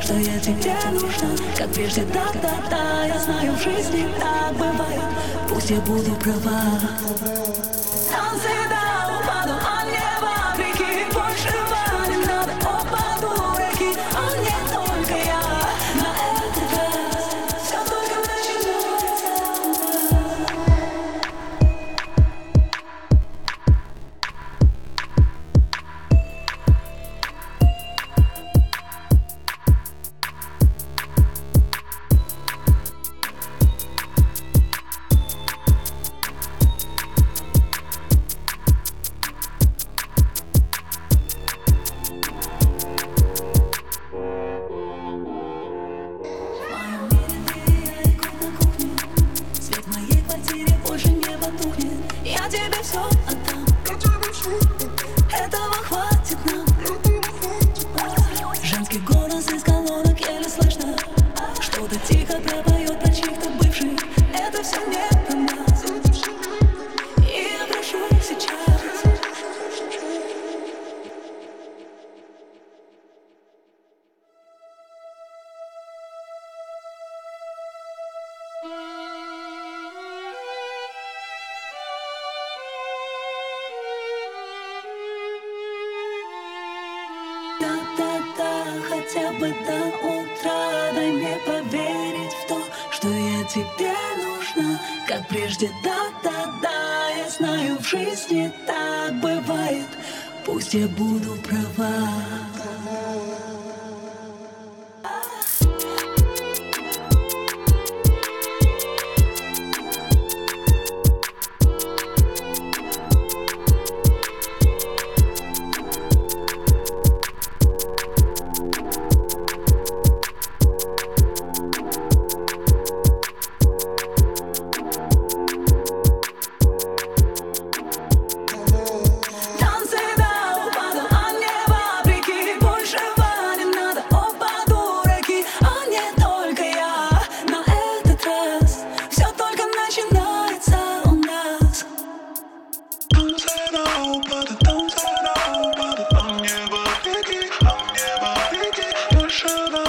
что я тебе нужна, как прежде, да-да-да. Я знаю, в жизни так бывает, пусть я буду права. Танцы до упаду, а небо реки, больше не надо опаду реки, а не только я. На этот раз все только начинается. Я тебе все отдам, этого хватит нам. Женский голос из колонок еле слышно, что-то тихо пропоет про чьих-то бывших. Это все не про нас, и я прошу сейчас. Да-да-да, хотя бы до утра, дай мне поверить в то, что я тебе нужна, как прежде, да-да-да. Я знаю, в жизни так бывает, пусть я буду права. Больше